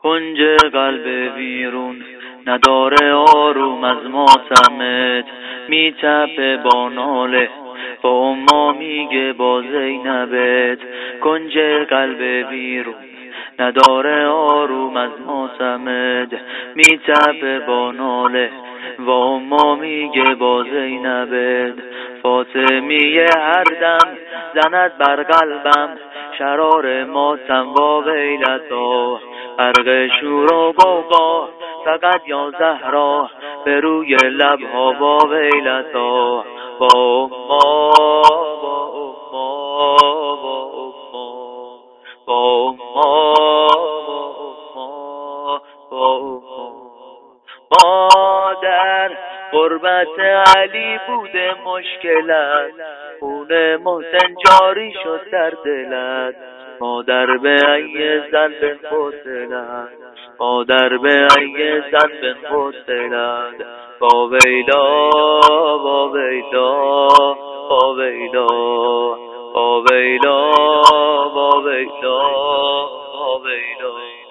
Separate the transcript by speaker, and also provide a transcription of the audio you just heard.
Speaker 1: کنج قلب ویرون نداره آروم از ماتمت، میتپه با ناله با اما میگه با زینبت. کنج قلب ویرون نداره آروم از ماتمت، میتپه با ناله و اما میگه با زینبت. فاطمیه هر دم زند بر قلبم شرار ماتم و ویلتا. غرق شور و غوغا فقط یا زهرا به روی لبها با ویلتا. با اما با اما مادر قربت علی بوده مشکلت، خون محسن جاری شد در دلت. مادر به ای ذنب قتلت، مادر به ای ذنب قتلت. با ویلا با ویلا با ویلا با ویلا با ویلا با ویلا.